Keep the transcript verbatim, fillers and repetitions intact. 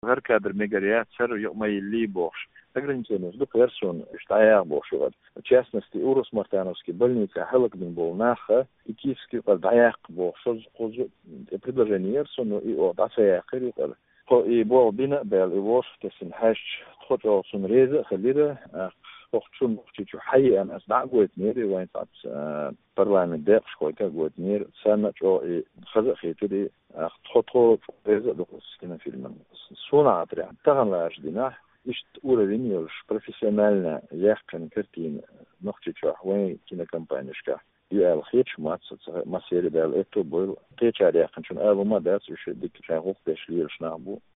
Her kader megariat ser jo mai libosh. Ограничение до персон, что я бошивал. В частности, Урус Мартановский больница Хелкбин был наха, и Киевский подаяк был, что предложение Эрсону и от Асаяхири. И был бина бел и вош, тесен хаш, тхотал сун реза, халира, خصوصاً في حي أن أصدق قوة نيري وين تعت برلمان داق شوي كقوة نير سنة جو خزق خيتودي خطوة رزق دقص كنا في المن صنع عطري تغن لا أجدنا إيش تقول لينيوش بروفيسيونالنا يحكن كرتين نقطة جو وين كنا كمبانيشكا يال خيتش مات مسيري بال إتو بول قيتش على يحكن شون أبو ما داس وش ديك شان غوف بيش ليرش نعبو